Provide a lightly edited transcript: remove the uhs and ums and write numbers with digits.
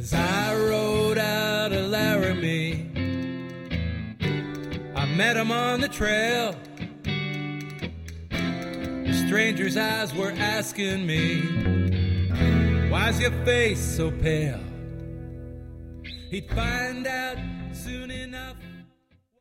As I rode out of Laramie, I met him on the trail. The stranger's eyes were asking me, why's your face so pale? He'd find out soon enough.